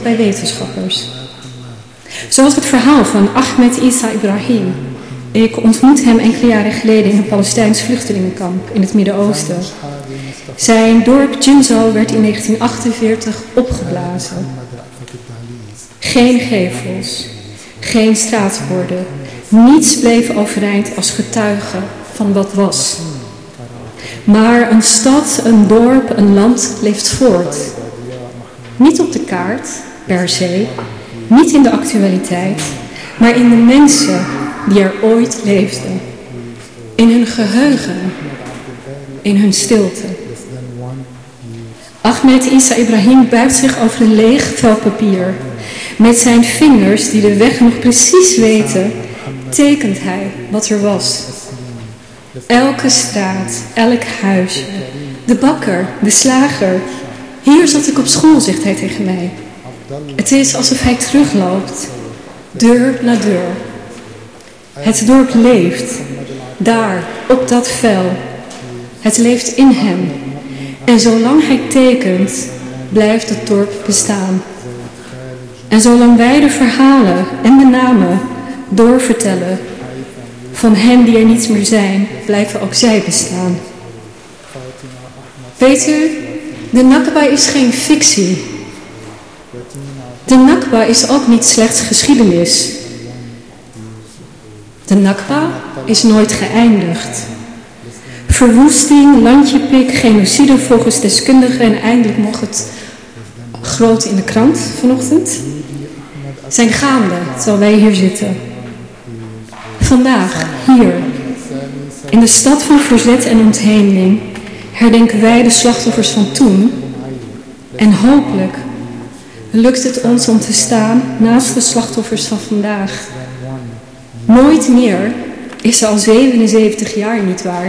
bij wetenschappers. Zoals het verhaal van Ahmed Isa Ibrahim. Ik ontmoette hem enkele jaren geleden in een Palestijns vluchtelingenkamp in het Midden-Oosten. Zijn dorp Jinzo werd in 1948 opgeblazen. Geen gevels, geen straatborden. Niets bleef overeind als getuige van wat was. Maar een stad, een dorp, een land leeft voort. Niet op de kaart, per se, niet in de actualiteit, maar in de mensen die er ooit leefden. In hun geheugen, in hun stilte. Ahmed Isa Ibrahim buigt zich over een leeg vel papier. Met zijn vingers, die de weg nog precies weten, tekent hij wat er was. Elke straat, elk huisje, de bakker, de slager. Hier zat ik op school, zegt hij tegen mij. Het is alsof hij terugloopt, deur na deur. Het dorp leeft, daar, op dat vel. Het leeft in hem. En zolang hij tekent, blijft het dorp bestaan. En zolang wij de verhalen en de namen doorvertellen van hen die er niet meer zijn, blijven ook zij bestaan. Weet u, de Nakba is geen fictie. De Nakba is ook niet slechts geschiedenis. De Nakba is nooit geëindigd. Verwoesting, landjepik, genocide volgens deskundigen en eindelijk nog het groot in de krant vanochtend, zijn gaande terwijl wij hier zitten. Vandaag, hier, in de stad van verzet en ontheemding, herdenken wij de slachtoffers van toen en hopelijk lukt het ons om te staan naast de slachtoffers van vandaag. Nooit meer is ze al 77 jaar niet waar.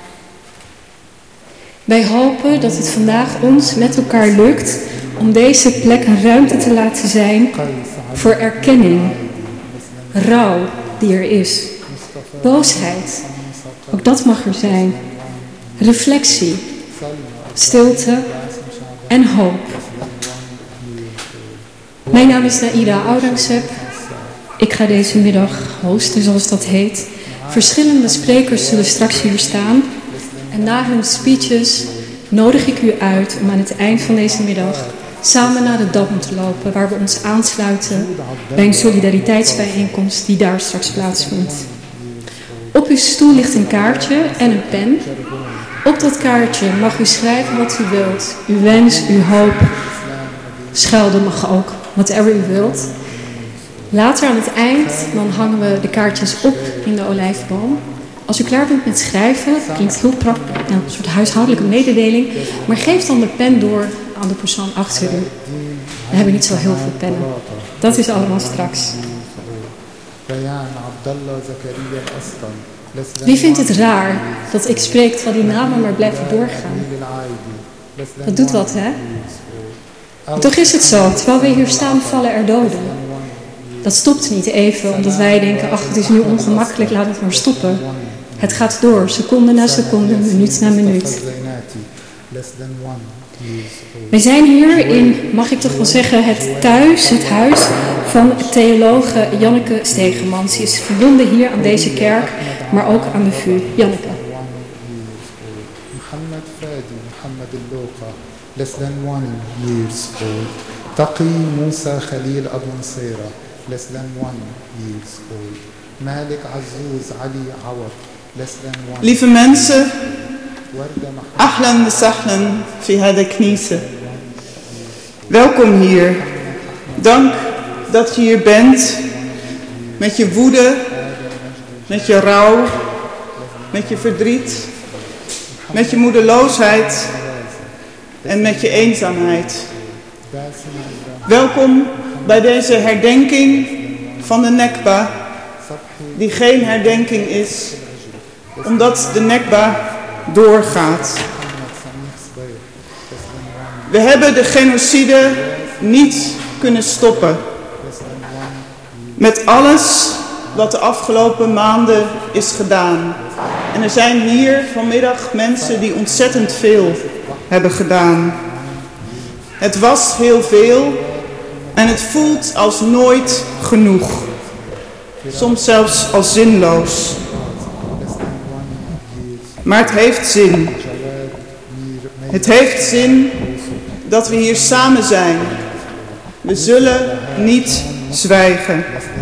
Wij hopen dat het vandaag ons met elkaar lukt om deze plek een ruimte te laten zijn voor erkenning, rouw die er is, boosheid, ook dat mag er zijn, reflectie, stilte en hoop. Mijn naam is Naida Aurangzeb. Ik ga deze middag hosten, zoals dat heet. Verschillende sprekers zullen straks hier staan. En na hun speeches nodig ik u uit om aan het eind van deze middag samen naar de Dam te lopen, waar we ons aansluiten bij een solidariteitsbijeenkomst die daar straks plaatsvindt. Op uw stoel ligt een kaartje en een pen. Op dat kaartje mag u schrijven wat u wilt. Uw wens, uw hoop. Schelden mag ook, whatever u wilt. Later aan het eind, dan hangen we de kaartjes op in de olijfboom. Als u klaar bent met schrijven, klinkt heel praktisch, een soort huishoudelijke mededeling, maar geef dan de pen door aan de persoon achter u. We hebben niet zo heel veel pennen. Dat is allemaal straks. Wie vindt het raar dat ik spreek terwijl die namen maar blijven doorgaan? Dat doet wat, hè? Toch is het zo, terwijl we hier staan vallen er doden. Dat stopt niet even, omdat wij denken, ach, het is nu ongemakkelijk, laat het maar stoppen. Het gaat door, seconde na seconde, minuut na minuut. Wij zijn hier in, mag ik toch wel zeggen, het huis van theologe Janneke Stegemans. Die is verbonden hier aan deze kerk, maar ook aan de VU. Janneke. Less than 1 years old. Taqi Musa Khalil Abu Nsira, less than 1 years old. Malik Azouz Ali Awad, less than 1. Lieve mensen, ahlan wa sahlan fi hada knisa. Welkom hier. Dank dat je hier bent met je woede, met je rouw, met je verdriet, met je moedeloosheid en met je eenzaamheid. Welkom bij deze herdenking van de Nakba, die geen herdenking is, omdat de Nakba doorgaat. We hebben de genocide niet kunnen stoppen. Met alles wat de afgelopen maanden is gedaan. En er zijn hier vanmiddag mensen die ontzettend veel hebben gedaan. Het was heel veel En het voelt als nooit genoeg. Soms zelfs als zinloos. Maar het heeft zin. Het heeft zin dat we hier samen zijn. We zullen niet zwijgen.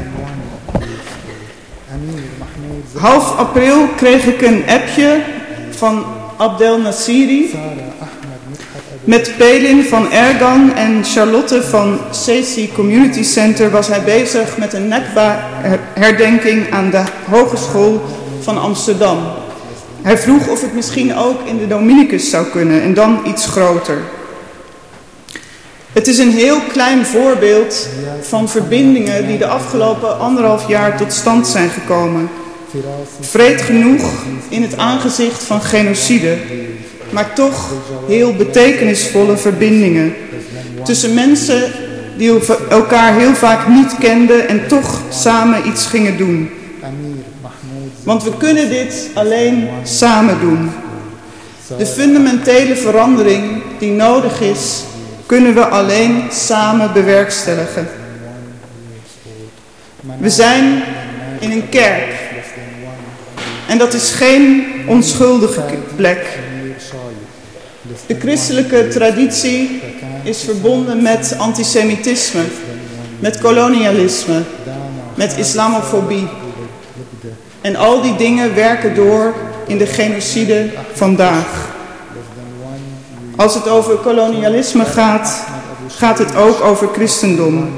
Half april kreeg ik een appje van Abdel Nassiri. Met Pelin van Ergan en Charlotte van Sesi Community Center was hij bezig met een Nakba-herdenking aan de Hogeschool van Amsterdam. Hij vroeg of het misschien ook in de Dominicus zou kunnen en dan iets groter. Het is een heel klein voorbeeld van verbindingen die de afgelopen 1,5 jaar tot stand zijn gekomen. Vreed genoeg in het aangezicht van genocide, maar toch heel betekenisvolle verbindingen. Tussen mensen die elkaar heel vaak niet kenden en toch samen iets gingen doen. Want we kunnen dit alleen samen doen. De fundamentele verandering die nodig is, kunnen we alleen samen bewerkstelligen. We zijn in een kerk. En dat is geen onschuldige plek. De christelijke traditie is verbonden met antisemitisme, met kolonialisme, met islamofobie. En al die dingen werken door in de genocide vandaag. Als het over kolonialisme gaat, gaat het ook over christendom.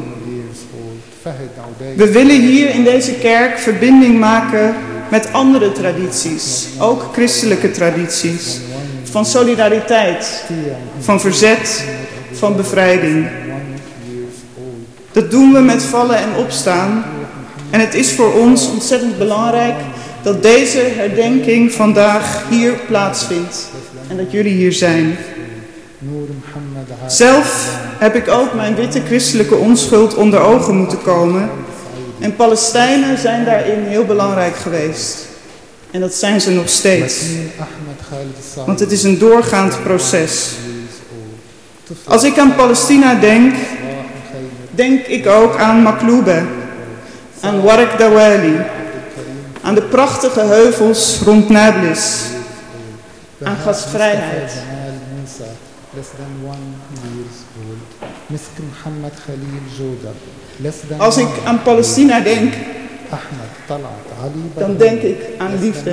We willen hier in deze kerk verbinding maken met andere tradities, ook christelijke tradities, van solidariteit, van verzet, van bevrijding. Dat doen we met vallen en opstaan. En het is voor ons ontzettend belangrijk dat deze herdenking vandaag hier plaatsvindt en dat jullie hier zijn. Zelf heb ik ook mijn witte christelijke onschuld onder ogen moeten komen. En Palestijnen zijn daarin heel belangrijk geweest. En dat zijn ze nog steeds. Want het is een doorgaand proces. Als ik aan Palestina denk, denk ik ook aan Makloube, aan Warq Dawali, aan de prachtige heuvels rond Nablus, aan gastvrijheid. Als ik aan Palestina denk, dan denk ik aan liefde.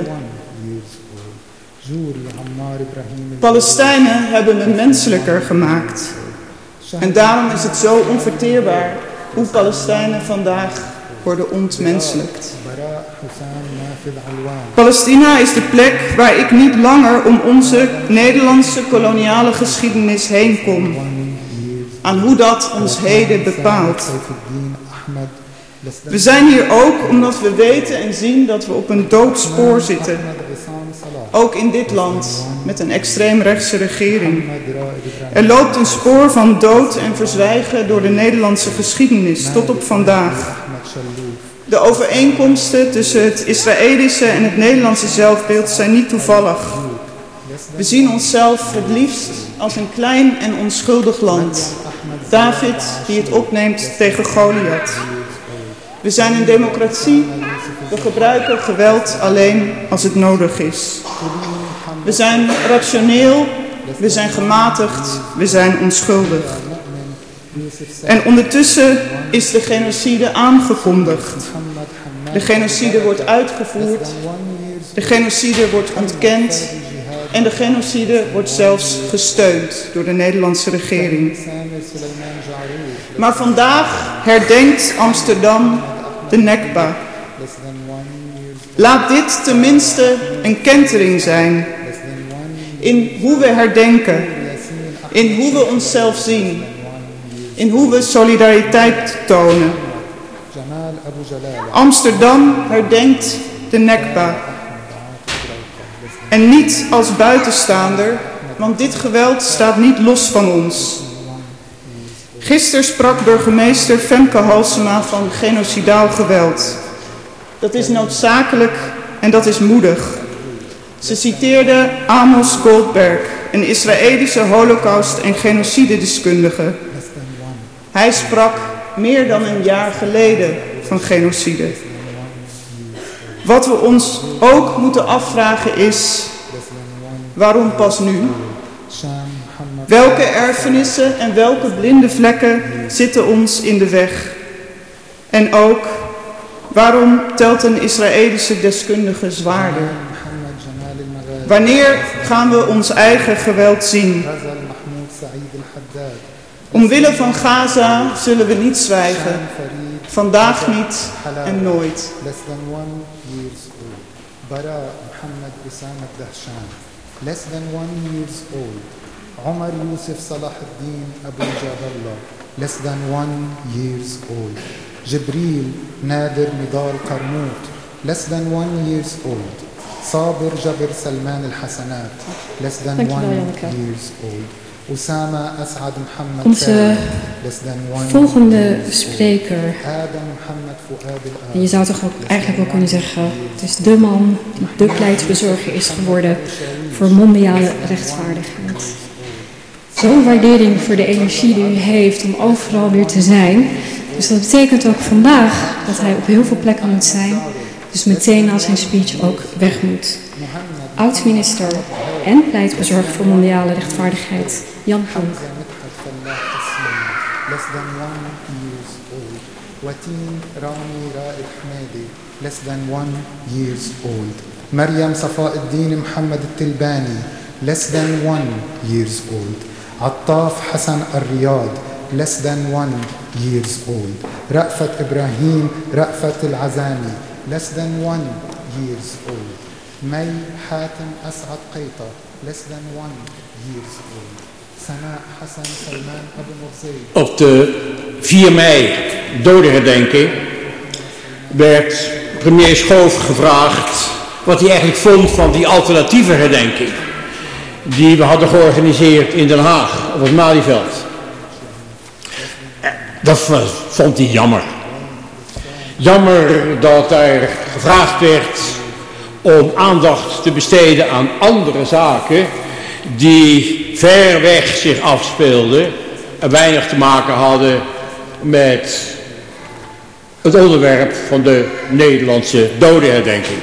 Palestijnen hebben me menselijker gemaakt. En daarom is het zo onverteerbaar hoe Palestijnen vandaag worden ontmenselijkt. Palestina is de plek waar ik niet langer om onze Nederlandse koloniale geschiedenis heen kom. Aan hoe dat ons heden bepaalt. We zijn hier ook omdat we weten en zien dat we op een doodspoor zitten. Ook in dit land, met een extreemrechtse regering. Er loopt een spoor van dood en verzwijgen door de Nederlandse geschiedenis tot op vandaag. De overeenkomsten tussen het Israëlische en het Nederlandse zelfbeeld zijn niet toevallig. We zien onszelf het liefst als een klein en onschuldig land. David die het opneemt tegen Goliath. We zijn een democratie. We gebruiken geweld alleen als het nodig is. We zijn rationeel. We zijn gematigd. We zijn onschuldig. En ondertussen is de genocide aangekondigd. De genocide wordt uitgevoerd. De genocide wordt ontkend. En de genocide wordt zelfs gesteund door de Nederlandse regering. Maar vandaag herdenkt Amsterdam de Nakba. Laat dit tenminste een kentering zijn in hoe we herdenken, in hoe we onszelf zien, in hoe we solidariteit tonen. Amsterdam herdenkt de Nakba. En niet als buitenstaander, want dit geweld staat niet los van ons. Gisteren sprak burgemeester Femke Halsema van genocidaal geweld. Dat is noodzakelijk en dat is moedig. Ze citeerde Amos Goldberg, een Israëlische holocaust- en genocidedeskundige. Hij sprak meer dan een jaar geleden van genocide. Wat we ons ook moeten afvragen is, waarom pas nu? Welke erfenissen en welke blinde vlekken zitten ons in de weg? En ook, waarom telt een Israëlische deskundige zwaarder? Wanneer gaan we ons eigen geweld zien? Omwille van Gaza zullen we niet zwijgen. Vandaag niet en nooit. Less than 1 years old. Omar Yusuf Salah al-Din Abu Jaballa. Less than 1 years old. Jibril Nadir Nidal Qarmout. Less than 1 years old. Sabir Jabir Salman al-Hassanat. Less than 1 years old. Osama As'ad Mohammed. Onze volgende spreker, en je zou toch ook eigenlijk wel kunnen zeggen, het is de man die de pleitbezorger is geworden voor mondiale rechtvaardigheid. Zo'n waardering voor de energie die u heeft om overal weer te zijn. Dus dat betekent ook vandaag dat hij op heel veel plekken moet zijn. Dus meteen na zijn speech ook weg moet. Oud-minister en pleitbezorger voor mondiale rechtvaardigheid, Jan Hank. Less than 1 years old. Wateen Rami Ra'id Hamadi. Less than 1 years old. Maryam Safa al-Din Muhammad al-Tilbani. Less than 1 years old. Attaf Hassan al-Riyad. Less than 1 years old. Ra'fat Ibrahim Ra'fat al-Azami. Less than 1 years old. May Hatem As'ad Qaita. Less than 1 years old. Op de 4 mei dodenherdenking werd premier Schoof gevraagd wat hij eigenlijk vond van die alternatieve herdenking die we hadden georganiseerd in Den Haag op het Malieveld. Dat vond hij jammer. Jammer dat er gevraagd werd om aandacht te besteden aan andere zaken die ver weg zich afspeelden en weinig te maken hadden met het onderwerp van de Nederlandse dodenherdenking.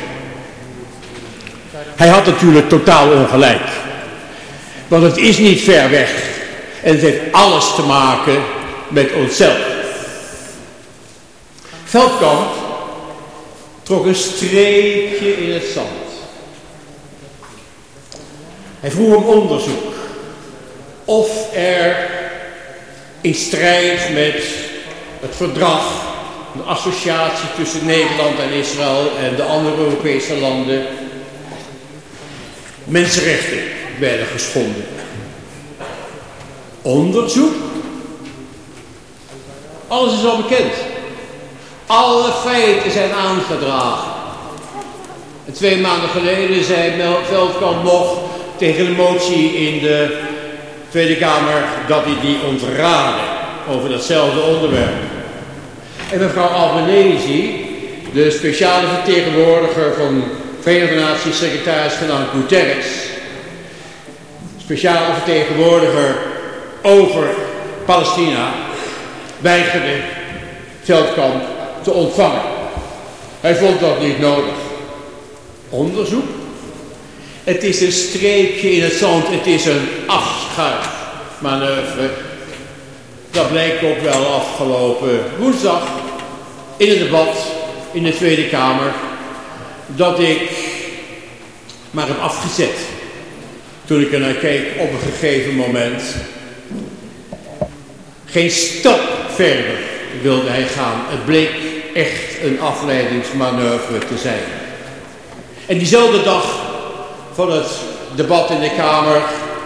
Hij had natuurlijk totaal ongelijk. Want het is niet ver weg en het heeft alles te maken met onszelf. Veldkamp trok een streepje in het zand. Hij vroeg om onderzoek of er in strijd met het verdrag, de associatie tussen Nederland en Israël en de andere Europese landen, mensenrechten werden geschonden. Onderzoek? Alles is al bekend. Alle feiten zijn aangedragen. En 2 maanden geleden zei Veldkamp nog tegen de motie in de Tweede Kamer dat hij die ontraadde over datzelfde onderwerp. En mevrouw Albanese, de speciale vertegenwoordiger van Verenigde Naties secretaris-generaal Guterres, speciale vertegenwoordiger over Palestina, weigerde Veldkamp te ontvangen. Hij vond dat niet nodig. Onderzoek? Het is een streepje in het zand, het is een afschuifmanoeuvre. Dat bleek ook wel afgelopen woensdag in het debat in de Tweede Kamer, dat ik maar heb afgezet toen ik er naar keek op een gegeven moment. Geen stap verder wilde hij gaan. Het bleek echt een afleidingsmanoeuvre te zijn. En diezelfde dag van het debat in de Kamer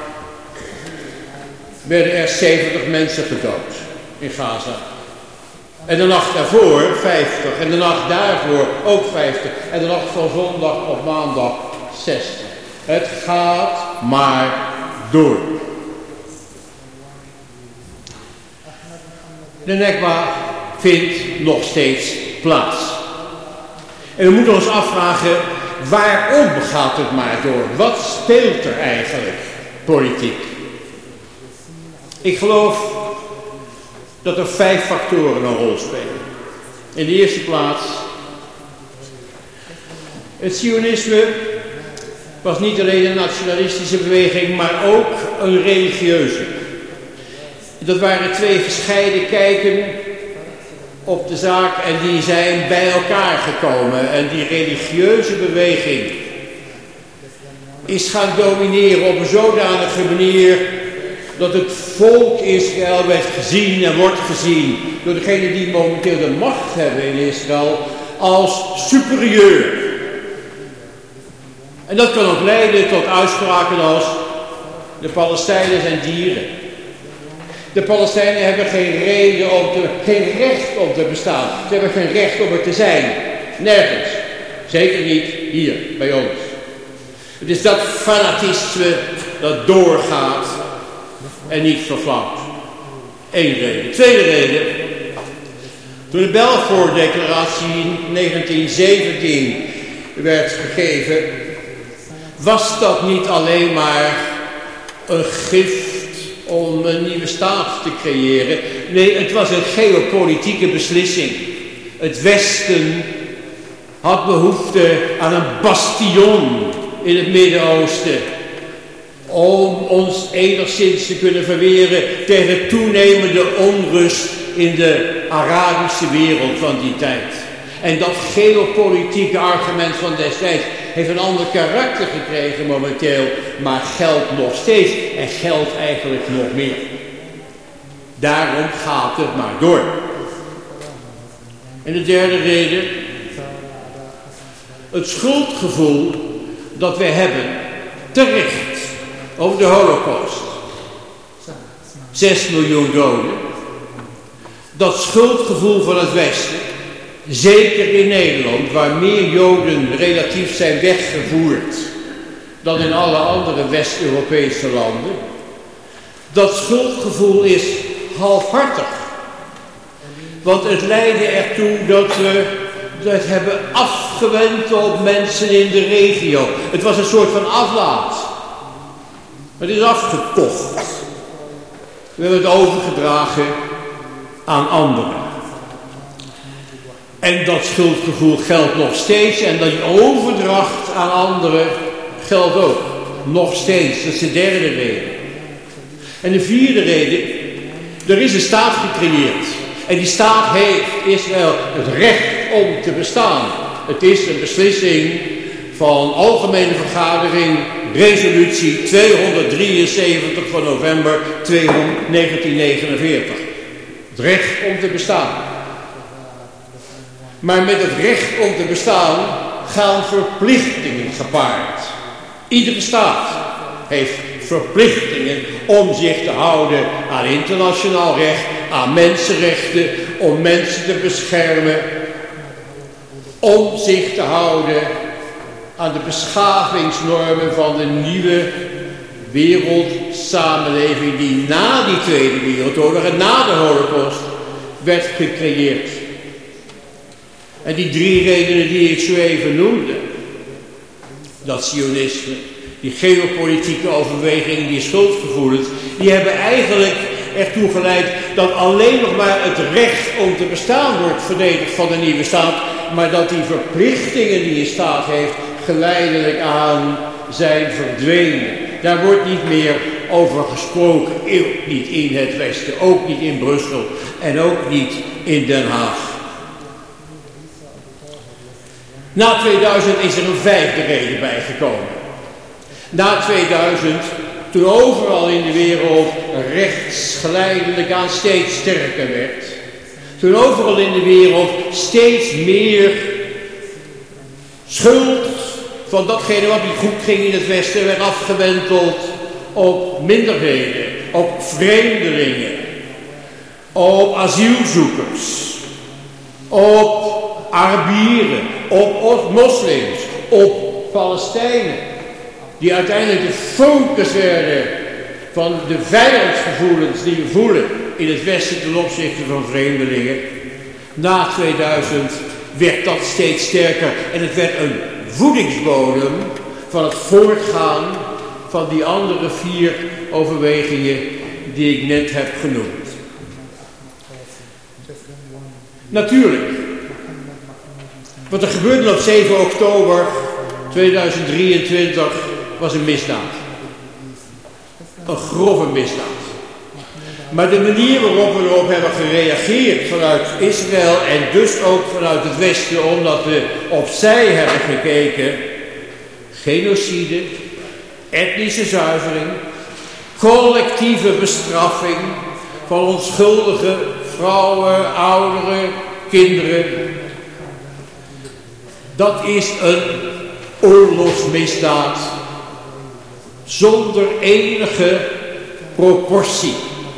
werden er 70 mensen gedood in Gaza. En de nacht daarvoor 50. En de nacht daarvoor ook 50. En de nacht van zondag op maandag 60. Het gaat maar door. De Nekba vindt nog steeds plaats. En we moeten ons afvragen, waarom gaat het maar door? Wat speelt er eigenlijk politiek? Ik geloof dat er 5 factoren een rol spelen. In de eerste plaats, het Zionisme was niet alleen een nationalistische beweging, maar ook een religieuze. Dat waren 2 gescheiden kijken op de zaak en die zijn bij elkaar gekomen. En die religieuze beweging is gaan domineren op een zodanige manier dat het volk Israël werd gezien en wordt gezien door degenen die momenteel de macht hebben in Israël als superieur. En dat kan ook leiden tot uitspraken als de Palestijnen zijn dieren. De Palestijnen hebben geen recht om te bestaan. Ze hebben geen recht om er te zijn. Nergens. Zeker niet hier bij ons. Het is dat fanatisme dat doorgaat en niet vervlamt. 1 reden. Tweede reden. Toen de Balfour-declaratie in 1917 werd gegeven, was dat niet alleen maar een gift om een nieuwe staat te creëren. Nee, het was een geopolitieke beslissing. Het Westen had behoefte aan een bastion in het Midden-Oosten om ons enigszins te kunnen verweren tegen toenemende onrust in de Arabische wereld van die tijd. En dat geopolitieke argument van destijds heeft een ander karakter gekregen momenteel, maar geldt nog steeds en geldt eigenlijk nog meer. Daarom gaat het maar door. En de derde reden, het schuldgevoel dat we hebben, terecht, over de Holocaust. 6 miljoen doden. Dat schuldgevoel van het Westen, zeker in Nederland, waar meer Joden relatief zijn weggevoerd dan in alle andere West-Europese landen. Dat schuldgevoel is halfhartig. Want het leidde ertoe dat we het hebben afgewend op mensen in de regio. Het was een soort van aflaat. Het is afgekocht. We hebben het overgedragen aan anderen. En dat schuldgevoel geldt nog steeds. En die overdracht aan anderen geldt ook. Nog steeds. Dat is de derde reden. En de vierde reden. Er is een staat gecreëerd. En die staat heeft Israël het recht om te bestaan. Het is een beslissing van Algemene Vergadering, resolutie 273 van november 1949. Het recht om te bestaan. Maar met het recht om te bestaan gaan verplichtingen gepaard. Iedere staat heeft verplichtingen om zich te houden aan internationaal recht, aan mensenrechten, om mensen te beschermen, om zich te houden aan de beschavingsnormen van de nieuwe wereldsamenleving die na die Tweede Wereldoorlog en na de Holocaust werd gecreëerd. En die 3 redenen die ik zo even noemde, dat Zionisme, die geopolitieke overwegingen, die schuldgevoelens, die hebben eigenlijk ertoe geleid dat alleen nog maar het recht om te bestaan wordt verdedigd van de nieuwe staat, maar dat die verplichtingen die een staat heeft geleidelijk aan zijn verdwenen. Daar wordt niet meer over gesproken, ook niet in het Westen, ook niet in Brussel en ook niet in Den Haag. Na 2000 is er een 5e reden bijgekomen. Na 2000, toen overal in de wereld rechts geleidelijk aan steeds sterker werd, toen overal in de wereld steeds meer schuld van datgene wat niet goed ging in het Westen werd afgewenteld op minderheden, op vreemdelingen, op asielzoekers, op Arabieren, op moslims, op Palestijnen, die uiteindelijk de focus werden van de vijandsgevoelens die we voelen in het Westen ten opzichte van vreemdelingen. Na 2000 werd dat steeds sterker en het werd een voedingsbodem van het voortgaan van die andere 4 overwegingen die ik net heb genoemd. Natuurlijk. Wat er gebeurde op 7 oktober 2023 was een misdaad. Een grove misdaad. Maar de manier waarop we erop hebben gereageerd vanuit Israël en dus ook vanuit het Westen, omdat we opzij hebben gekeken, genocide, etnische zuivering, collectieve bestraffing van onschuldige vrouwen, ouderen, kinderen. Dat is een oorlogsmisdaad zonder enige proportie.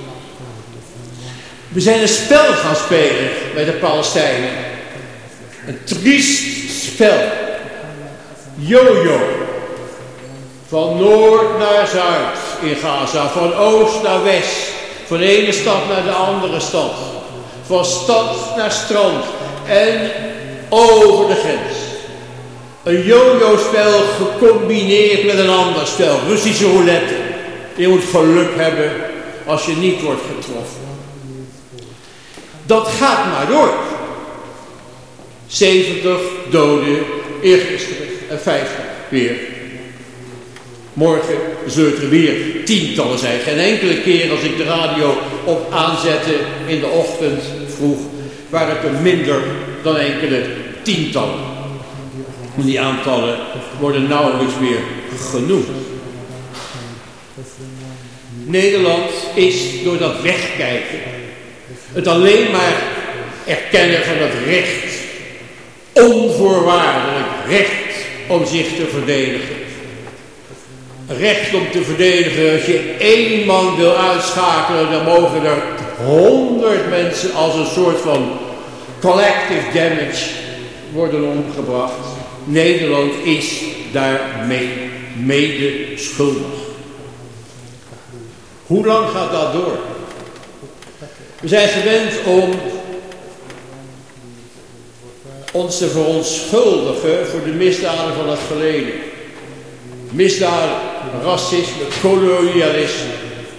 We zijn een spel gaan spelen met de Palestijnen. Een triest spel. Yo-yo. Van noord naar zuid in Gaza. Van oost naar west. Van de ene stad naar de andere stad. Van stad naar strand. En over de grens. Een yo-yo-spel gecombineerd met een ander spel. Russische roulette. Je moet geluk hebben als je niet wordt getroffen. Dat gaat maar door. 70 doden eergisteren en 50 weer. Morgen zullen er weer tientallen zijn. Geen enkele keer als ik de radio op aanzette in de ochtend vroeg, waren het er minder dan enkele tientallen. En die aantallen worden nauwelijks meer genoemd. Nederland is door dat wegkijken, het alleen maar erkennen van het recht, onvoorwaardelijk recht om zich te verdedigen. Recht om te verdedigen, als je 1 man wil uitschakelen, dan mogen er 100 mensen als een soort van collective damage worden omgebracht. Nederland is daarmee mede schuldig. Hoe lang gaat dat door? We zijn gewend om ons te verontschuldigen voor de misdaden van het verleden. Misdaden, racisme, kolonialisme,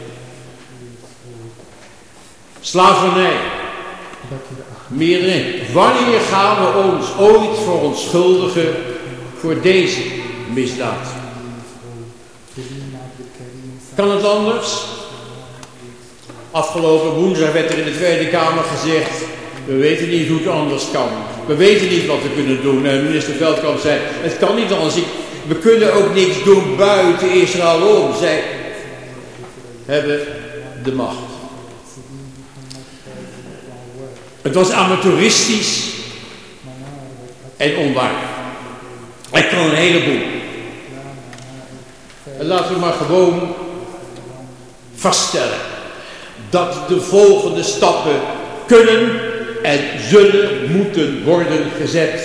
slavernij. Meer dan één. Wanneer gaan we ons ooit verontschuldigen voor deze misdaad? Kan het anders? Afgelopen woensdag werd er in de Tweede Kamer gezegd, we weten niet hoe het anders kan. We weten niet wat we kunnen doen. En minister Veldkamp zei, het kan niet anders. We kunnen ook niks doen buiten Israël om. Zij hebben de macht. Het was amateuristisch en onwaar. Ik kan een heleboel. En laten we maar gewoon vaststellen dat de volgende stappen kunnen en zullen moeten worden gezet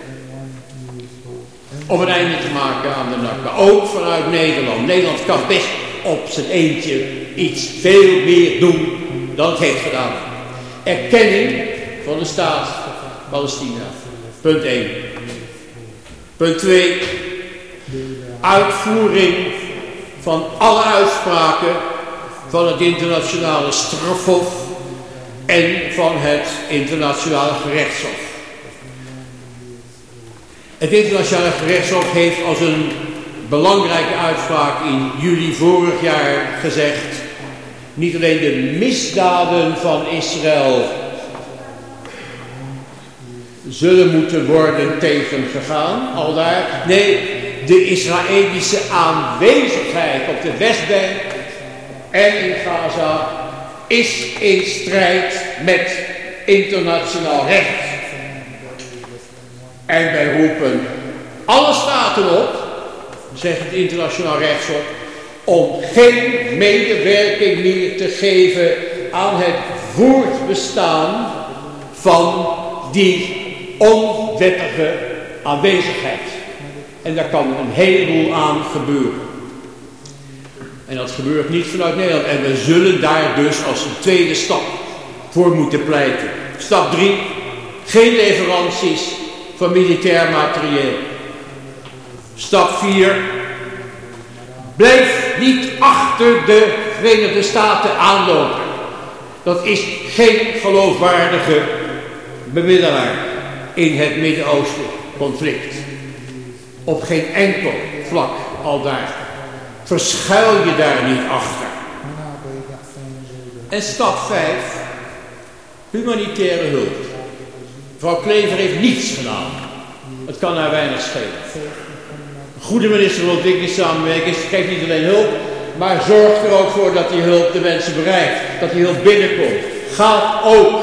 om een einde te maken aan de Nakba. Ook vanuit Nederland. Nederland kan best op zijn eentje iets veel meer doen dan het heeft gedaan. Erkenning van de staat Palestina. Punt 1. Punt 2. Uitvoering van alle uitspraken van het internationale strafhof en van het internationale gerechtshof. Het internationale gerechtshof heeft als een belangrijke uitspraak in juli vorig jaar gezegd, niet alleen de misdaden van Israël zullen moeten worden tegengegaan, aldaar. Nee, de Israëlische aanwezigheid op de Westbank en in Gaza is in strijd met internationaal recht. En wij roepen alle staten op, zegt het internationaal rechtshof, om geen medewerking meer te geven aan het voortbestaan van die onwettige aanwezigheid. En daar kan een heleboel aan gebeuren. En dat gebeurt niet vanuit Nederland. En we zullen daar dus als een tweede stap voor moeten pleiten. Stap 3. Geen leveranties van militair materieel. Stap 4. Blijf niet achter de Verenigde Staten aanlopen. Dat is geen geloofwaardige bemiddelaar in het Midden-Oosten conflict. Op geen enkel vlak al daar. Verschuil je daar niet achter. En stap 5. Humanitaire hulp. Mevrouw Klever heeft niets gedaan. Het kan haar weinig schelen. Een goede minister van ontwikkelingssamenwerking geeft niet alleen hulp, maar zorgt er ook voor dat die hulp de mensen bereikt. Dat die hulp binnenkomt. Gaat ook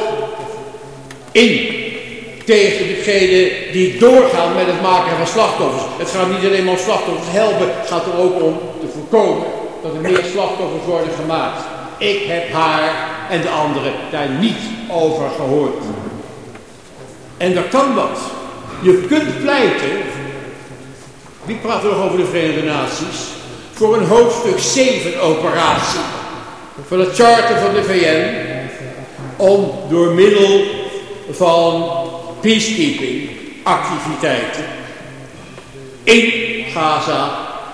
in tegen degenen die doorgaan met het maken van slachtoffers. Het gaat niet alleen maar om slachtoffers helpen, het gaat er ook om te voorkomen dat er meer slachtoffers worden gemaakt. Ik heb haar en de anderen daar niet over gehoord. En dat kan wat. Je kunt pleiten, wie praat er nog over de Verenigde Naties, voor een hoofdstuk 7 operatie van het charter van de VN om door middel van peacekeeping activiteiten in Gaza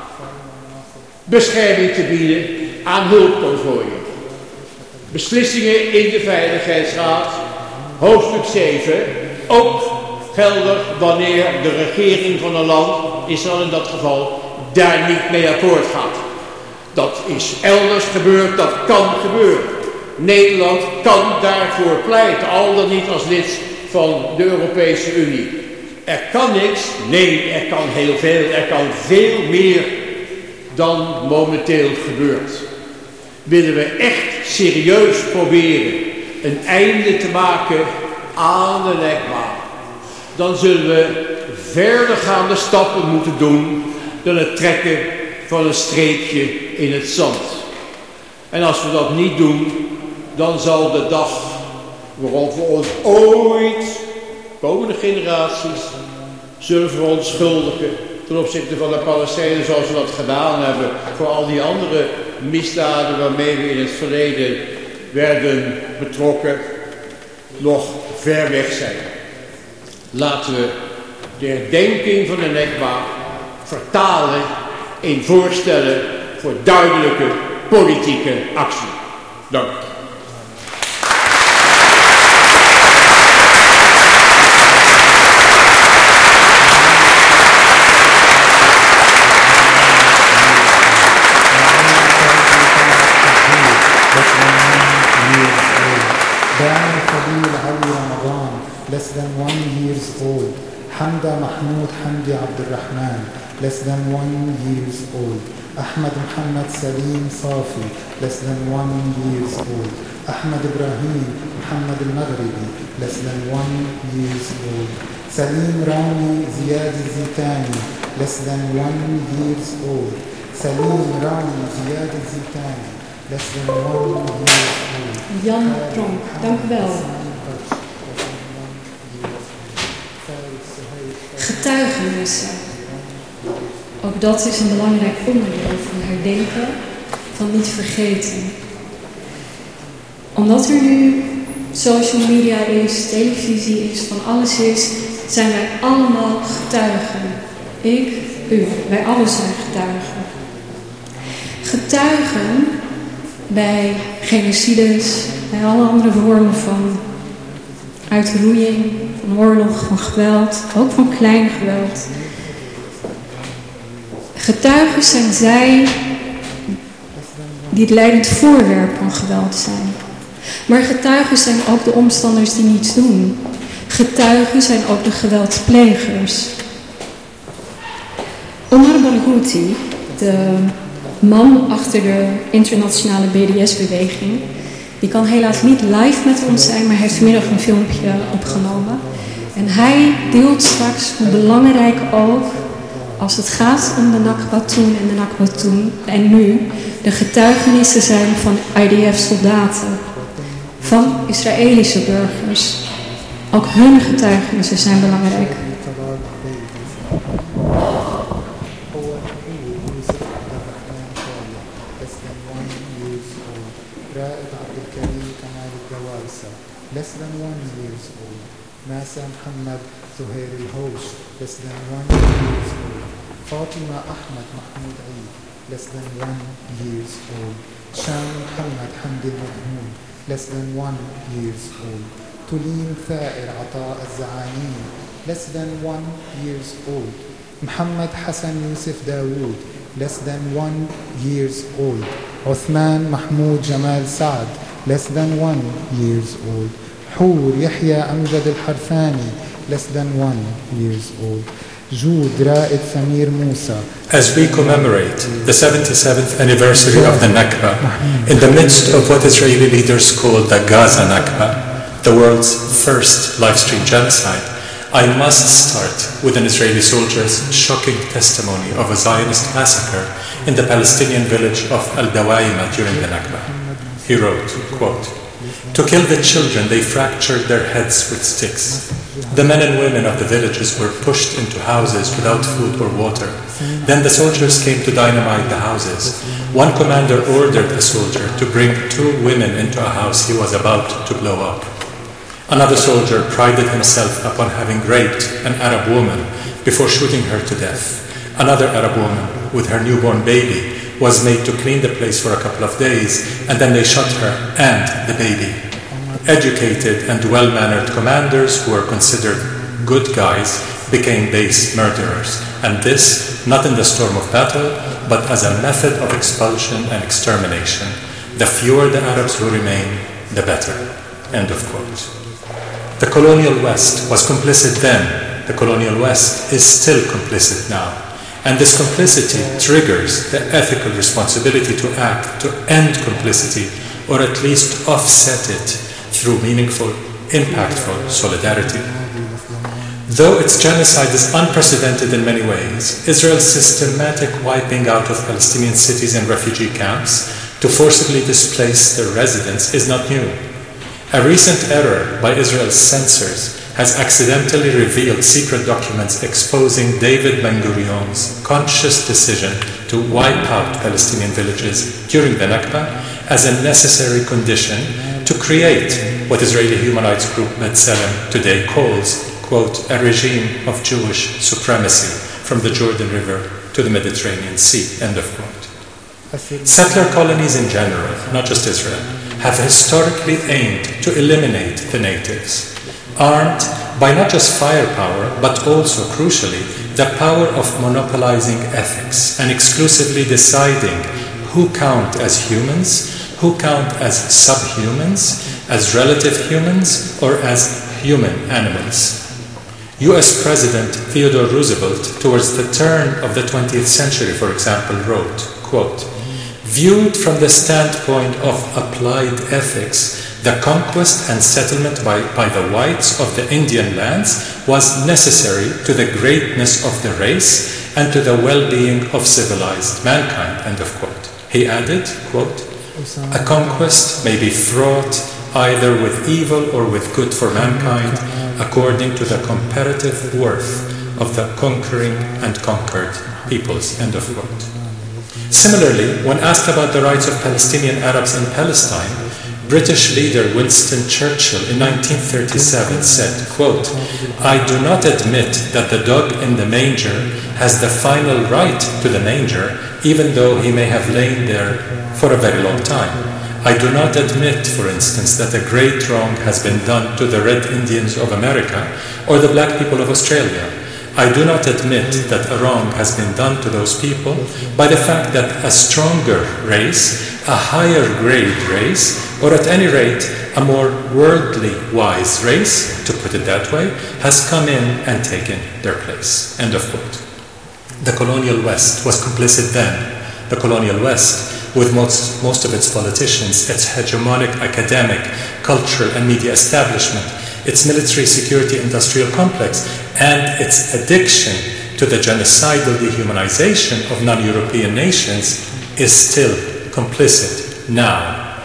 bescherming te bieden aan hulpconvooien. Beslissingen in de Veiligheidsraad, hoofdstuk 7, ook geldig wanneer de regering van een land, Israël in dat geval, daar niet mee akkoord gaat. Dat is elders gebeurd, dat kan gebeuren. Nederland kan daarvoor pleiten, al dan niet als lid van de Europese Unie. Er kan niks, nee, er kan heel veel, er kan veel meer dan momenteel gebeurt. Willen we echt serieus proberen een einde te maken aan de Nakba, dan zullen we verdergaande stappen moeten doen dan het trekken van een streepje in het zand. En als we dat niet doen, dan zal de dag waarop we ons ooit, komende generaties, zullen verontschuldigen ten opzichte van de Palestijnen zoals we dat gedaan hebben voor al die andere misdaden waarmee we in het verleden werden betrokken, nog ver weg zijn. Laten we de herdenking van de Nakba vertalen in voorstellen voor duidelijke politieke actie. Dank. Less than 1 year old. Hamda Mahmoud Hamdi Abdurrahman, less than 1 year old. Ahmad Muhammad Salim Safi, less than 1 year old. Ahmad Ibrahim Muhammad Al-Maghribi, less than 1 year old. Salim Rami Ziyad Zitani, less than 1 year old. Salim Rami Ziyad Zitani, less than 1 year old. Jan Pronk, dank u wel. Getuigenissen. Ook dat is een belangrijk onderdeel van herdenken, van niet vergeten. Omdat er nu social media is, televisie is, van alles is, zijn wij allemaal getuigen. Ik, u, wij allen zijn getuigen. Getuigen bij genocides, bij alle andere vormen van uitroeiing, van oorlog, van geweld, ook van klein geweld. Getuigen zijn zij die het leidend voorwerp van geweld zijn. Maar getuigen zijn ook de omstanders die niets doen. Getuigen zijn ook de geweldplegers. Omar Barghouti, de man achter de internationale BDS-beweging, die kan helaas niet live met ons zijn, maar hij heeft vanmiddag een filmpje opgenomen. En hij deelt straks hoe belangrijk ook, als het gaat om de Nakba toen en de Nakba toen en nu, de getuigenissen zijn van IDF-soldaten, van Israëlische burgers. Ook hun getuigenissen zijn belangrijk. Less than 1 year old. Masa Muhammad Zuhair al-Housh, less than 1 year old. Fatima Ahmad Mahmoud Eid, less than 1 year old. Sham Muhammad Hamdi al-Mahmoud, less than 1 year old. تلين ثائر عطاء الزعانين less than 1 years old. محمد حسن يوسف داوود less than 1 years old. عثمان محمود جمال سعد less than 1 years old. حور يحيى أمجد الحرفاني less than 1 years old. جود رائد سمير موسى. As we commemorate the 77th anniversary of the Nakba, in the midst of what Israeli leaders call the Gaza Nakba, the world's first live-stream genocide, I must start with an Israeli soldier's shocking testimony of a Zionist massacre in the Palestinian village of Al-Dawaima during the Nakba. He wrote, quote, "To kill the children, they fractured their heads with sticks. The men and women of the villages were pushed into houses without food or water. Then the soldiers came to dynamite the houses. One commander ordered a soldier to bring 2 women into a house he was about to blow up. Another soldier prided himself upon having raped an Arab woman before shooting her to death. Another Arab woman, with her newborn baby, was made to clean the place for a couple of days, and then they shot her and the baby. Educated and well-mannered commanders who were considered good guys became base murderers, and this not in the storm of battle, but as a method of expulsion and extermination. The fewer the Arabs who remain, the better." End of quote. The colonial West was complicit then. The colonial West is still complicit now. And this complicity triggers the ethical responsibility to act to end complicity, or at least offset it through meaningful, impactful solidarity. Though its genocide is unprecedented in many ways, Israel's systematic wiping out of Palestinian cities and refugee camps to forcibly displace their residents is not new. A recent error by Israel's censors has accidentally revealed secret documents exposing David Ben-Gurion's conscious decision to wipe out Palestinian villages during the Nakba as a necessary condition to create what Israeli human rights group B'Tselem today calls, quote, "a regime of Jewish supremacy from the Jordan River to the Mediterranean Sea," end of quote. Settler colonies in general, not just Israel, have historically aimed to eliminate the natives, armed by not just firepower, but also, crucially, the power of monopolizing ethics and exclusively deciding who count as humans, who count as subhumans, as relative humans, or as human animals. US President Theodore Roosevelt, towards the turn of the 20th century, for example, wrote, quote, "Viewed from the standpoint of applied ethics, the conquest and settlement by the whites of the Indian lands was necessary to the greatness of the race and to the well-being of civilized mankind," end of quote. He added, quote, "A conquest may be fraught either with evil or with good for mankind, according to the comparative worth of the conquering and conquered peoples," end of quote. Similarly, when asked about the rights of Palestinian Arabs in Palestine, British leader Winston Churchill in 1937 said, quote, "I do not admit that the dog in the manger has the final right to the manger, even though he may have lain there for a very long time. I do not admit, for instance, that a great wrong has been done to the Red Indians of America or the black people of Australia. I do not admit that a wrong has been done to those people by the fact that a stronger race, a higher grade race, or at any rate, a more worldly wise race, to put it that way, has come in and taken their place." End of quote. The colonial West was complicit then. The colonial West, with most of its politicians, its hegemonic academic, cultural and media establishment, its military security industrial complex, and its addiction to the genocidal dehumanization of non-European nations, is still complicit now.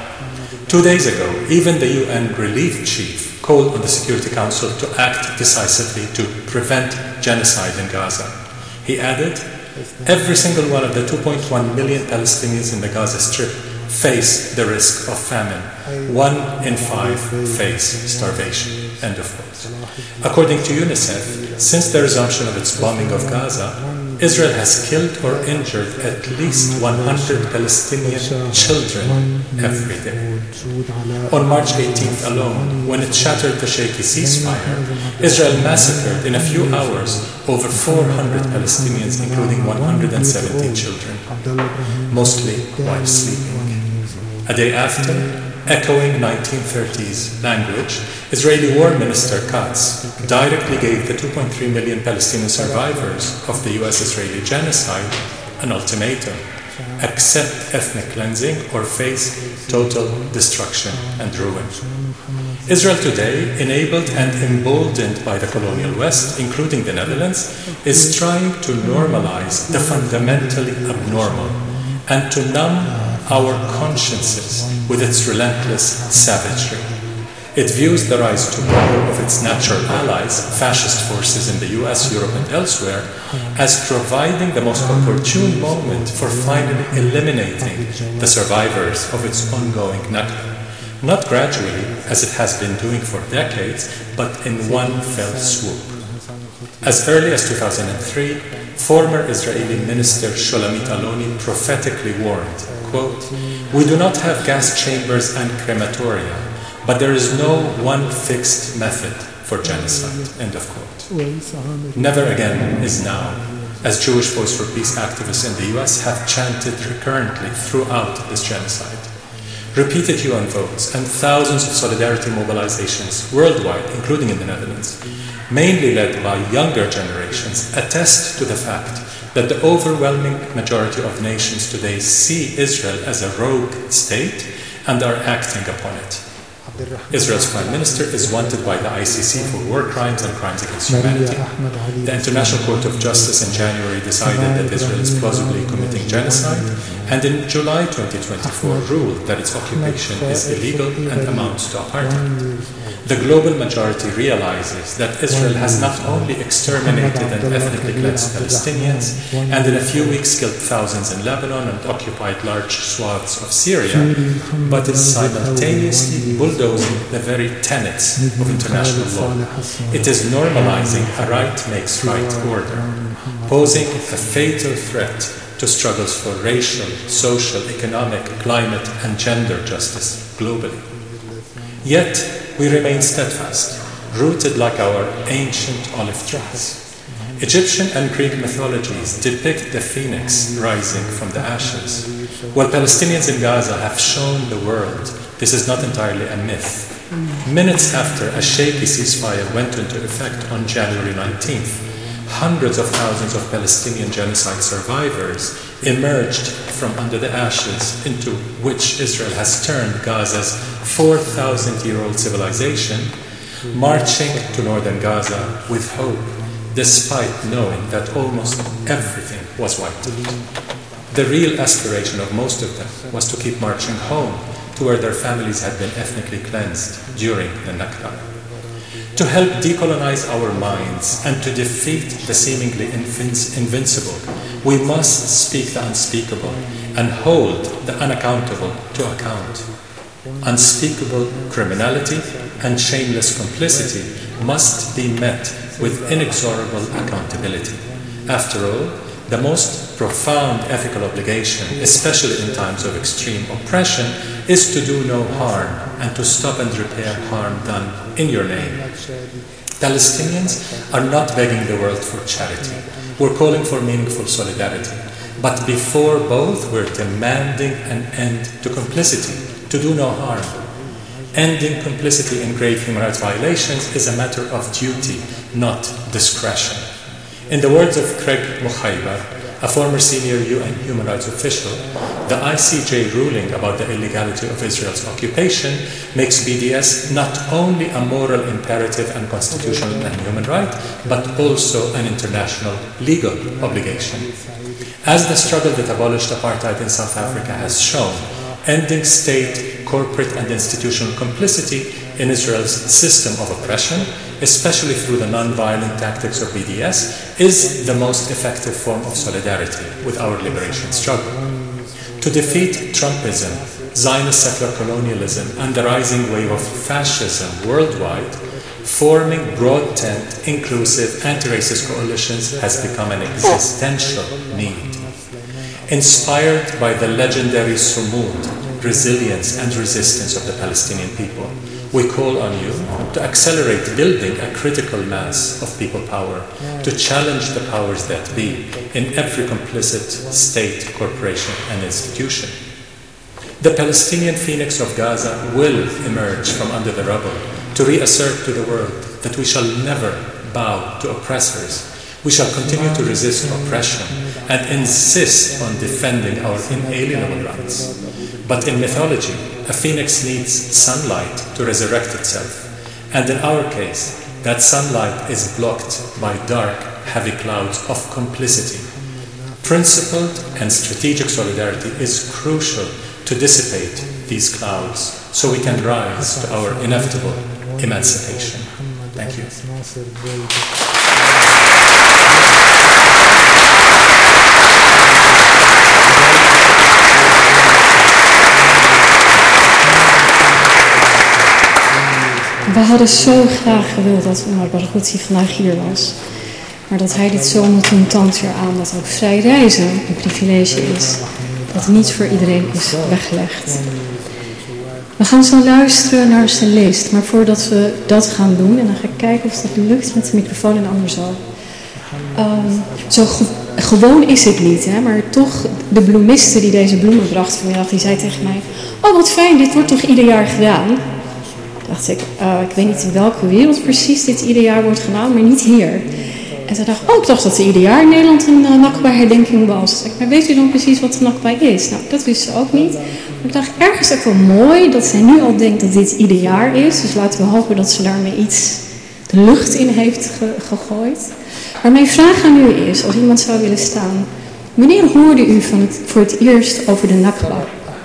2 days ago, even the UN relief chief called on the Security Council to act decisively to prevent genocide in Gaza. He added, "Every single one of the 2.1 million Palestinians in the Gaza Strip face the risk of famine. 1 in 5 face starvation." End of quote. According to UNICEF, since the resumption of its bombing of Gaza, Israel has killed or injured at least 100 Palestinian children every day. On March 18th alone, when it shattered the shaky ceasefire, Israel massacred in a few hours over 400 Palestinians, including 170 children, mostly while sleeping. A day after, echoing 1930s language, Israeli War Minister Katz directly gave the 2.3 million Palestinian survivors of the US-Israeli genocide an ultimatum: accept ethnic cleansing or face total destruction and ruin. Israel today, enabled and emboldened by the colonial West, including the Netherlands, is trying to normalize the fundamentally abnormal and to numb our consciences with its relentless savagery. It views the rise to power of its natural allies, fascist forces in the US, Europe, and elsewhere, as providing the most opportune moment for finally eliminating the survivors of its ongoing Nakba. Not gradually, as it has been doing for decades, but in one fell swoop. As early as 2003, former Israeli Minister Shulamit Aloni prophetically warned, quote, "We do not have gas chambers and crematoria, but there is no one fixed method for genocide," end of quote. Never again is now, as Jewish Voice for Peace activists in the US have chanted recurrently throughout this genocide. Repeated UN votes and thousands of solidarity mobilizations worldwide, including in the Netherlands, mainly led by younger generations, attest to the fact that the overwhelming majority of nations today see Israel as a rogue state and are acting upon it. Israel's Prime Minister is wanted by the ICC for war crimes and crimes against humanity. The International Court of Justice in January decided that Israel is plausibly committing genocide, and in July 2024 ruled that its occupation is illegal and amounts to apartheid. The global majority realizes that Israel has not only exterminated and ethnically cleansed Palestinians, and in a few weeks killed thousands in Lebanon and occupied large swaths of Syria, but is simultaneously bulldozing the very tenets of international law. It is normalizing a right makes right order, posing a fatal threat to struggles for racial, social, economic, climate, and gender justice globally. Yet, we remain steadfast, rooted like our ancient olive trees. Egyptian and Greek mythologies depict the phoenix rising from the ashes, while Palestinians in Gaza have shown the world this is not entirely a myth. Minutes after a shaky ceasefire went into effect on January 19th, hundreds of thousands of Palestinian genocide survivors emerged from under the ashes into which Israel has turned Gaza's 4,000-year-old civilization, marching to northern Gaza with hope, despite knowing that almost everything was wiped out. The real aspiration of most of them was to keep marching home to where their families had been ethnically cleansed during the Nakba. To help decolonize our minds and to defeat the seemingly invincible, we must speak the unspeakable and hold the unaccountable to account. Unspeakable criminality and shameless complicity must be met with inexorable accountability. After all, the most profound ethical obligation, especially in times of extreme oppression, is to do no harm and to stop and repair harm done in your name. Palestinians are not begging the world for charity. We're calling for meaningful solidarity. But before both, we're demanding an end to complicity, to do no harm. Ending complicity in grave human rights violations is a matter of duty, not discretion. In the words of Craig Mukhaybar, a former senior UN human rights official, the ICJ ruling about the illegality of Israel's occupation makes BDS not only a moral imperative and constitutional and human right, but also an international legal obligation. As the struggle that abolished apartheid in South Africa has shown, ending state, corporate, and institutional complicity in Israel's system of oppression, especially through the non-violent tactics of BDS, is the most effective form of solidarity with our liberation struggle. To defeat Trumpism, Zionist secular colonialism, and the rising wave of fascism worldwide, Forming broad tent, inclusive, anti-racist coalitions has become an existential need. Inspired by the legendary Sumud, resilience and resistance of the Palestinian people, we call on you to accelerate building a critical mass of people power, to challenge the powers that be in every complicit state, corporation and institution. The Palestinian Phoenix of Gaza will emerge from under the rubble to reassert to the world that we shall never bow to oppressors. We shall continue to resist oppression and insist on defending our inalienable rights. But in mythology, a phoenix needs sunlight to resurrect itself. And in our case, that sunlight is blocked by dark, heavy clouds of complicity. Principled and strategic solidarity is crucial to dissipate these clouds so we can rise to our inevitable emancipation. Thank you. We hadden zo graag gewild dat Omar Barghouti vandaag hier was. Maar dat hij dit zo moet toont weer aan dat ook vrij reizen een privilege is. Dat niet voor iedereen is weggelegd. We gaan zo luisteren naar zijn leest. Maar voordat we dat gaan doen, en dan ga ik kijken of dat lukt met de microfoon en anders ook. Zo gewoon is het niet, hè? Maar toch, de bloemiste die deze bloemen bracht vanmiddag, die zei tegen mij: oh wat fijn, dit wordt toch ieder jaar gedaan? Dacht ik, ik weet niet in welke wereld precies dit ieder jaar wordt gedaan, maar niet hier. En zij dacht, ik dacht dat er ieder jaar in Nederland een Nakba-herdenking was. Maar weet u dan precies wat de Nakba is? Nou, dat wist ze ook niet. Maar ik dacht, ergens ook wel mooi dat zij nu al denkt dat dit ieder jaar is. Dus laten we hopen dat ze daarmee iets de lucht in heeft gegooid. Maar mijn vraag aan u is, als iemand zou willen staan: wanneer hoorde u voor het eerst over de Nakba?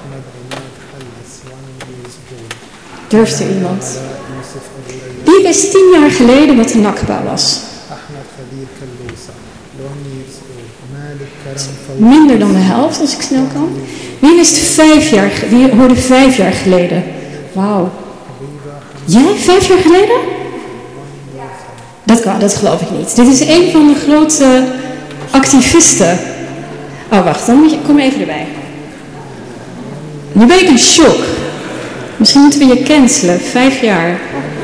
Durft er iemand? Wie wist 10 jaar geleden wat de Nakba was? Minder dan de helft, als ik snel kan. Wie hoorde 5 jaar geleden? Wauw. Jij 5 jaar geleden? Dat geloof ik niet. Dit is een van de grote activisten. Oh, wacht, kom even erbij. Nu ben ik in shock. Misschien moeten we je cancelen, 5 jaar.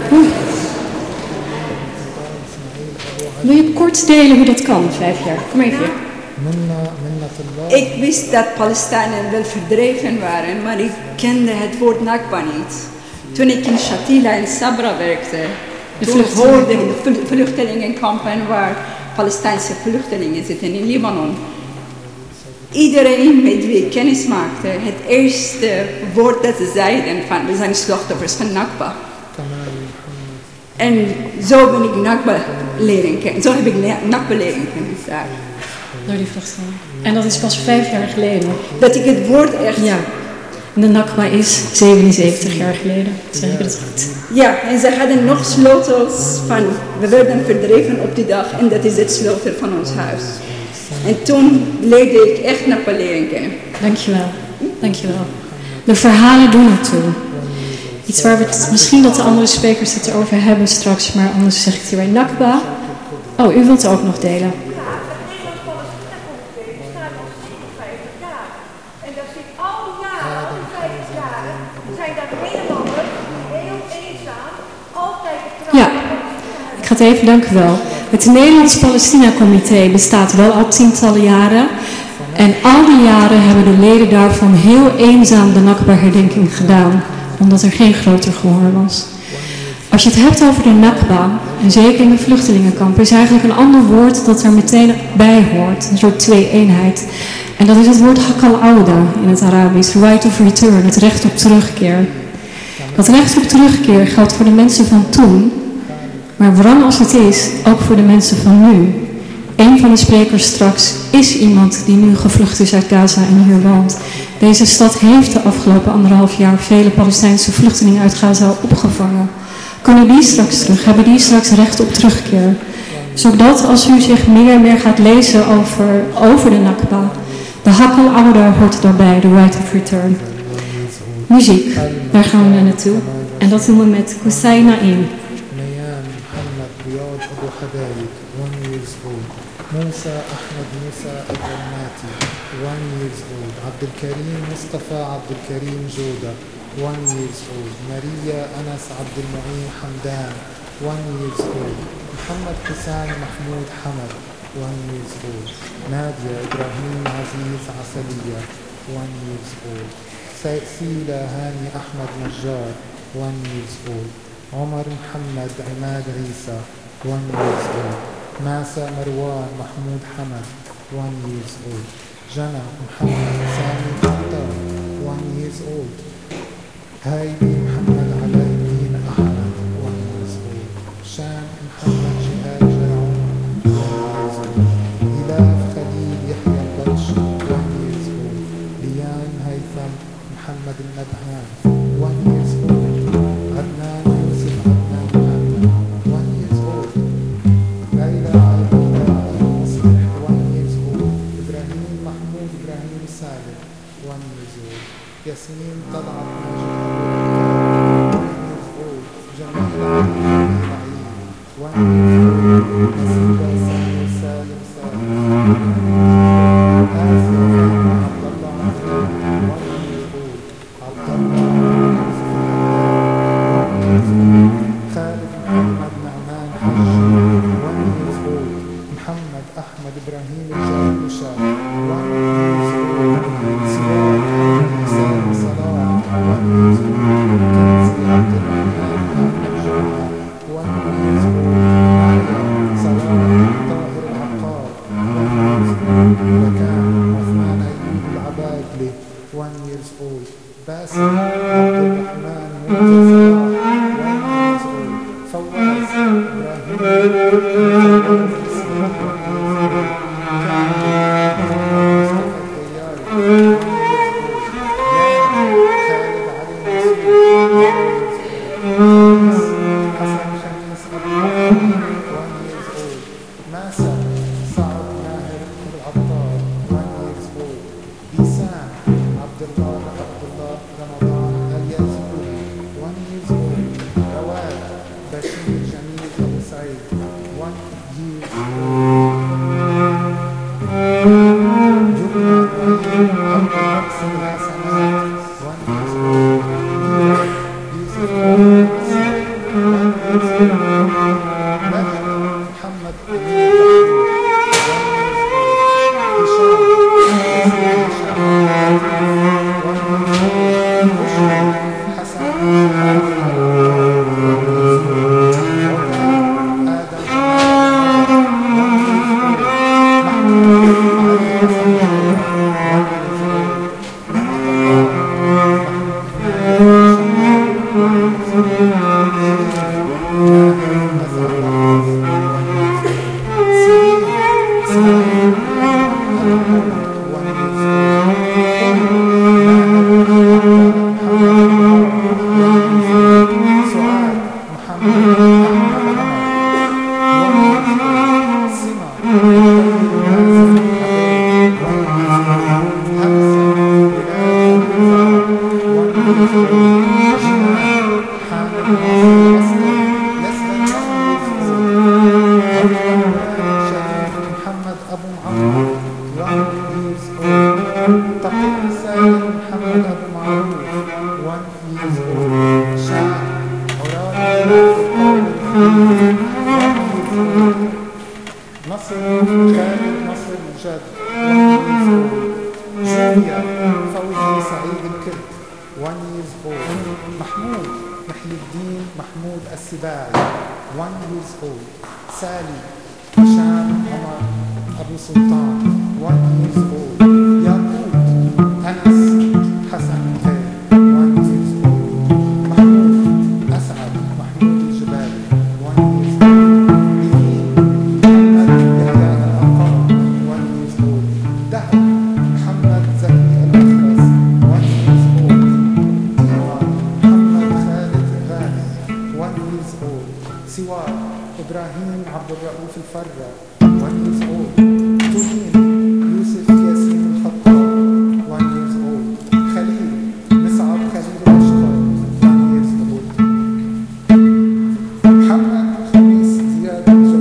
Wil je kort delen hoe dat kan, 5 jaar? Kom even hier. Ik wist dat Palestijnen wel verdreven waren, maar ik kende het woord Nakba niet. Toen ik in Shatila en Sabra werkte, toen hoorde ik de vluchtelingenkampen waar Palestijnse vluchtelingen zitten in Libanon. Iedereen met wie ik kennis maakte, het eerste woord dat ze zeiden van: we zijn slachtoffers van Nakba. En zo ben ik Nakba leren kennen. Zo heb ik Nakba leren kennen daar. Door die vluchtelingen. En dat is pas 5 jaar geleden. Dat ik het woord echt... Ja. En de Nakba is 77 jaar geleden. Zeg ik het goed? Ja, en ze hadden nog sleutels van... We werden verdreven op die dag en dat is het sleutel van ons huis. En toen leerde ik echt Nakba leren kennen. Dankjewel. Dankjewel. De verhalen doen ertoe. Iets waar we het, misschien dat de andere sprekers het erover hebben straks, maar anders zeg ik het hier bij Nakba. Oh, u wilt het ook nog delen. Ja, ik ga het even, dank u wel. Het Nederlands-Palestina-comité bestaat wel al tientallen jaren. En al die jaren hebben de leden daarvan heel eenzaam de Nakba-herdenking gedaan. Omdat er geen groter gehoor was. Als je het hebt over de Nakba, en zeker in de vluchtelingenkampen, is eigenlijk een ander woord dat er meteen bij hoort. Een soort twee-eenheid. En dat is het woord haq al-awda in het Arabisch. Right of return, het recht op terugkeer. Dat recht op terugkeer geldt voor de mensen van toen. Maar wrang als het is, ook voor de mensen van nu. Een van de sprekers straks is iemand die nu gevlucht is uit Gaza en hier woont. Deze stad heeft de afgelopen 1,5 jaar vele Palestijnse vluchtelingen uit Gaza opgevangen. Kunnen die straks terug? Hebben die straks recht op terugkeer? Zodat als u zich meer en meer gaat lezen over de Nakba, de haq al-awda hoort daarbij, de right of return. Muziek, daar gaan we naartoe. En dat doen we met Kusay Naim. فؤاد أبو حدايد 1 years old. موسى أحمد موسى الرماتي 1 years old. عبد الكريم مصطفى عبد الكريم جودة 1 years old. ماريا أنس عبد المعين حمدان 1 years old. محمد حسان محمود حمد 1 years old. نادية إبراهيم عزيز عسلية 1 years old. سيلة هاني أحمد نجار 1 years old. عمر محمد عماد عيسى 1 years old. ماسة مروان محمود حمد 1 years old. جنى محمد سامي خطاب 1 years old. هايدي محمد علاء الدين أحمد 1 years old. شام محمد جهاد جرعون 1 years old. إلاف خليل يحيى البطش 1 years old. ليان هيثم محمد النبهان 1 years old. عدنان يوسف عدنان محمد 1 years old. ليلى عيدة مصلح 1 years old. إبراهيم محمود إبراهيم سالم 1 years old. ياسمين طلعت ماجد 1 years old. جميل عيد 1 years old. نسيبة سالم سالم سالم آسيا عبد الله عبد 1 years old. عبد الله خالد محمد نعمان حج 1 years old. محمد أحمد إبراهيم الجاهلشة 1 years old. سواد سالم صلاح 1 years old. كنزي عبد الرحمن أحمد جمعة 1 years old. مريم صلاح طاهر العقار 1 years old. وكان عثمان أيوب العبادلي 1 years old. باسم عبد الرحمن موجة صلاح 1 years old. فواز إبراهيم محمد خميس زياد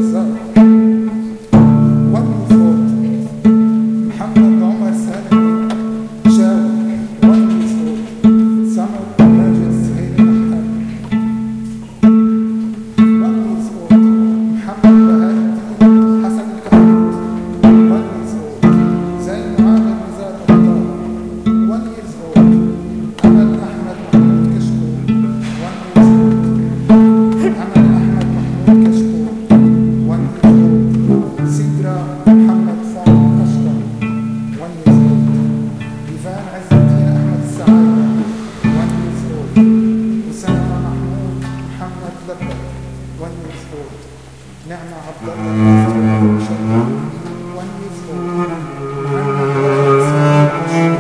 نعمة عبد الله 1 years old محمد ولد اسماعيل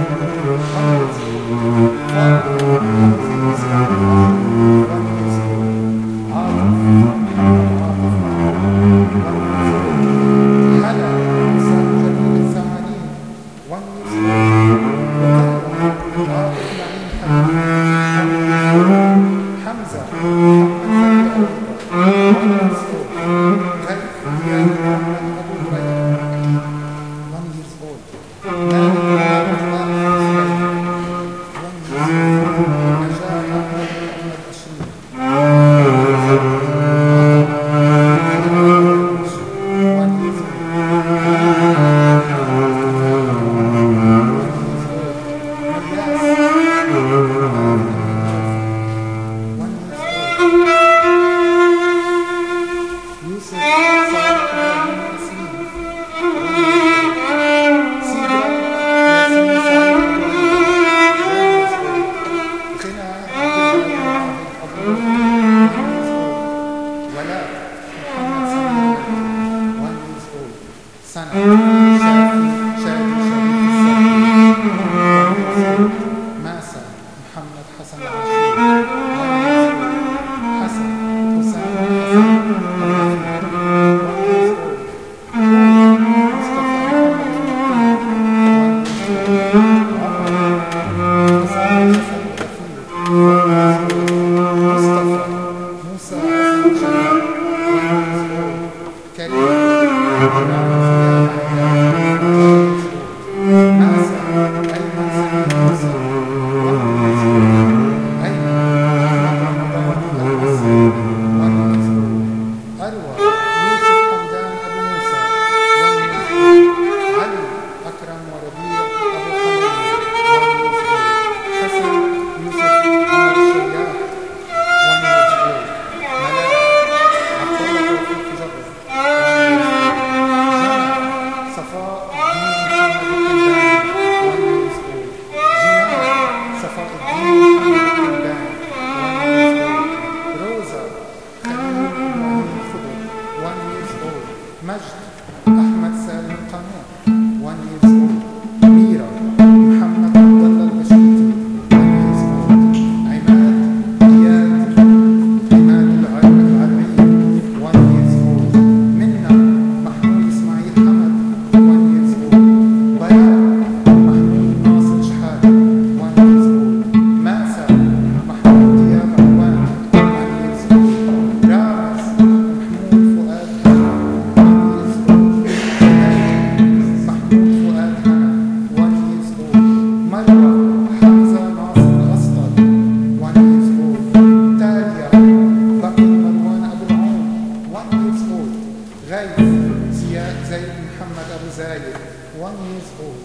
1 years old.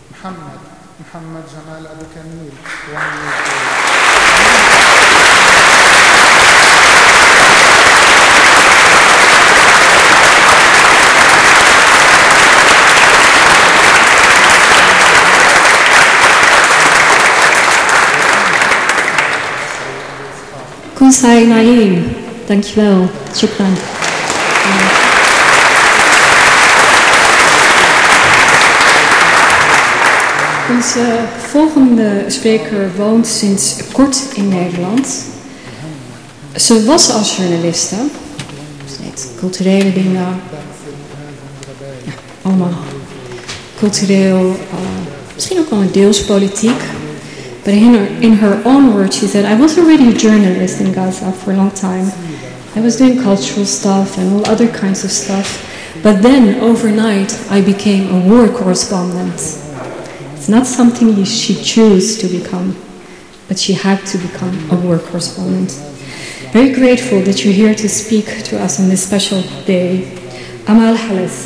Muhammad Jamal Abu Kamil, 1 year old. Kunsai Naim, dankjewel. Shukran. Onze volgende spreker woont sinds kort in Nederland. Ze was als journaliste. Ze deed culturele dingen. Ja, allemaal cultureel. Misschien ook wel een deels politiek. But in her own words, she said, I was already a journalist in Gaza for a long time. I was doing cultural stuff and all other kinds of stuff. But then, overnight, I became a war correspondent. It's not something she chose to become, but she had to become a war correspondent. Very grateful that you're here to speak to us on this special day. Amal Halis.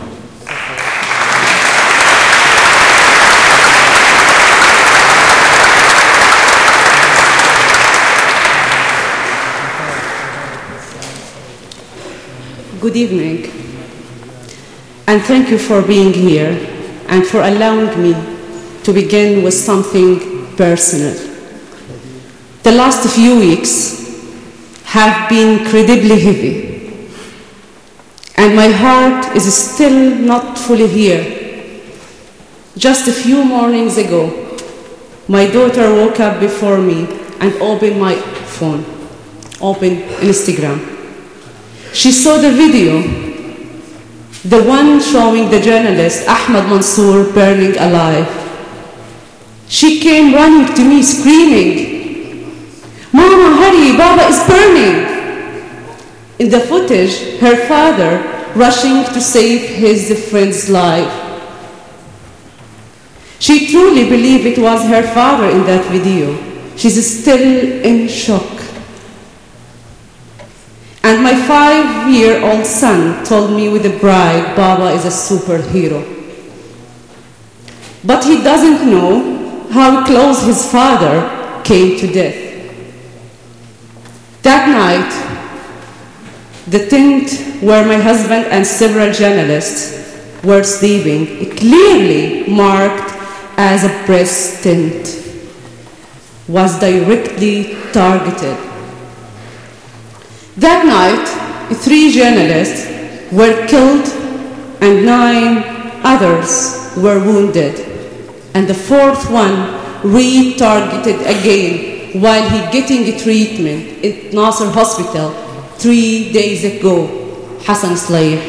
Good evening, and thank you for being here and for allowing me to begin with something personal. The last few weeks have been incredibly heavy. and my heart is still not fully here. Just a few mornings ago, my daughter woke up before me and opened my phone, opened Instagram. She saw the video, the one showing the journalist Ahmed Mansour burning alive. She came running to me screaming, "Mama, hurry, Baba is burning!" In the footage, her father rushing to save his friend's life. She truly believed it was her father in that video. She's still in shock. And my 5-year-old son told me with pride, Baba is a superhero. But he doesn't know how close his father came to death. That night, the tent where my husband and several journalists were sleeping, clearly marked as a press tent, was directly targeted. That night, 3 journalists were killed and 9 others were wounded, and the 4th one re-targeted again while he getting treatment at Nasser Hospital 3 days ago, Hassan Slayer.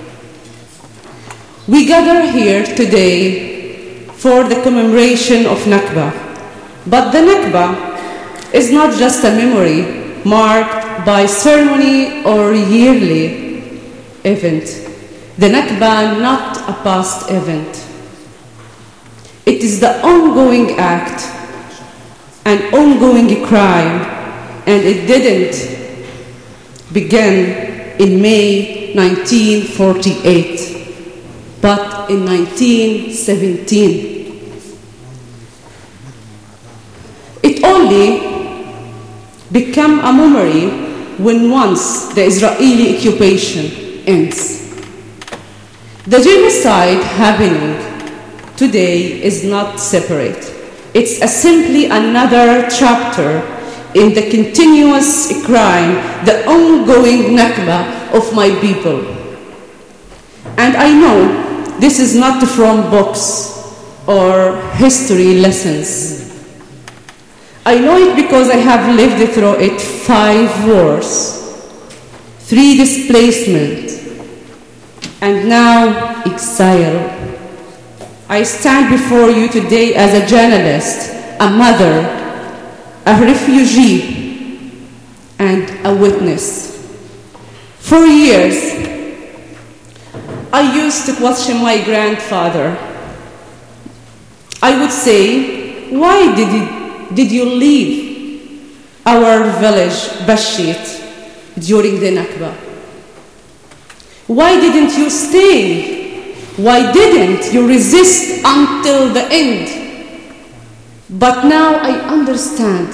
We gather here today for the commemoration of Nakba, but the Nakba is not just a memory marked by ceremony or yearly event. The Nakba not a past event. It is the ongoing act, an ongoing crime, and it didn't begin in May 1948, but in 1917. It only became a memory when once the Israeli occupation ends. The genocide happening today is not separate. It's simply another chapter in the continuous crime, the ongoing Nakba of my people. And I know this is not from books or history lessons. I know it because I have lived through it 5 wars, 3 displacements, and now exile. I stand before you today as a journalist, a mother, a refugee, and a witness. For years, I used to question my grandfather. I would say, why did you leave our village, Bashit, during the Nakba? Why didn't you stay? Why didn't you resist until the end? But now I understand.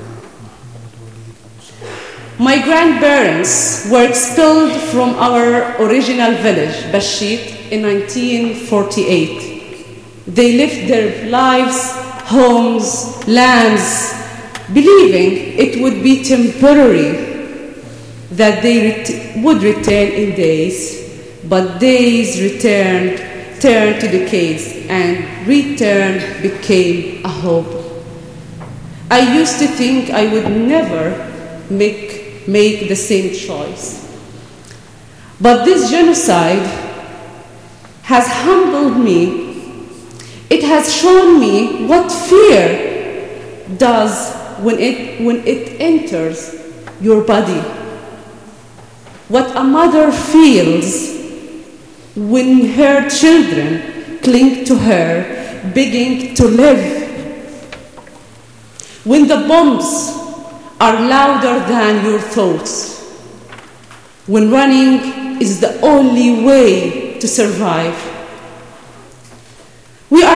My grandparents were expelled from our original village, Bashit, in 1948. They left their lives, homes, lands, believing it would be temporary, that they would return in days, but days turned to decades, and return became a hope. I used to think I would never make the same choice. But this genocide has humbled me. It has shown me what fear does when it enters your body. What a mother feels when her children cling to her, begging to live. When the bombs are louder than your thoughts. When running is the only way to survive.